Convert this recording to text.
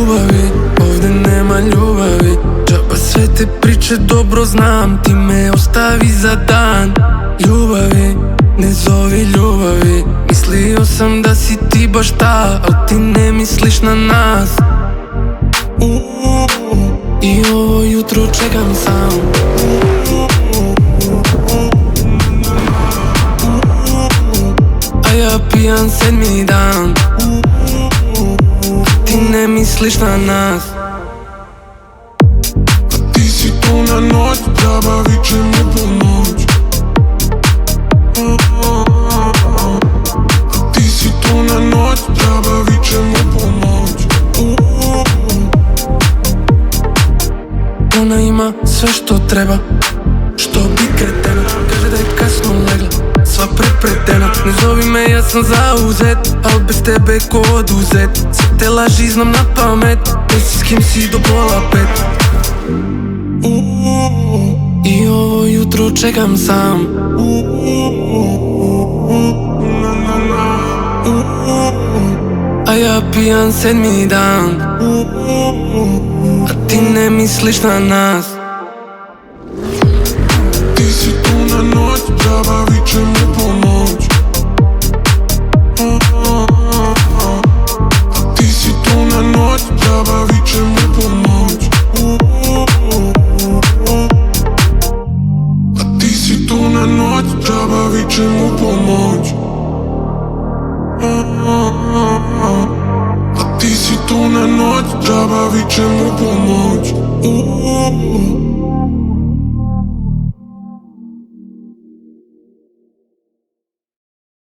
ljubavi, ovde nema ljubavi. Džaba sve te priče, dobro znam, ti me ostavi za dan. Ljubavi, ne zovi ljubavi, mislio sam da si ti baš ta, al ti ne misliš na nas. I ovo jutro čekam sam. A ja pijan 7. dan, ti ne misliš na nas. A ti si tu na noć, džaba vičemo pomoć. A ti si tu na noć, džaba vičemo pomoć. Ona ima sve što treba, što bi kretena. Kaže da je kasno legla, sva prepredena. Ne zovi me, ja sam zauzet, al bez tebe ko oduzet. Sve te laži znam na pamet, nisi s kim si do pola 5. I ovo jutro čekam sam. A ja pijan 7. dan, a ti ne misliš na nas. Ti si tu na noć, džaba vičemo pomoć. A ti si tu na noć, džaba vičemo pomoć. A ti si tu na noć, džaba vičemo pomoć. A ti si tu na noć, džaba vičemo pomoć.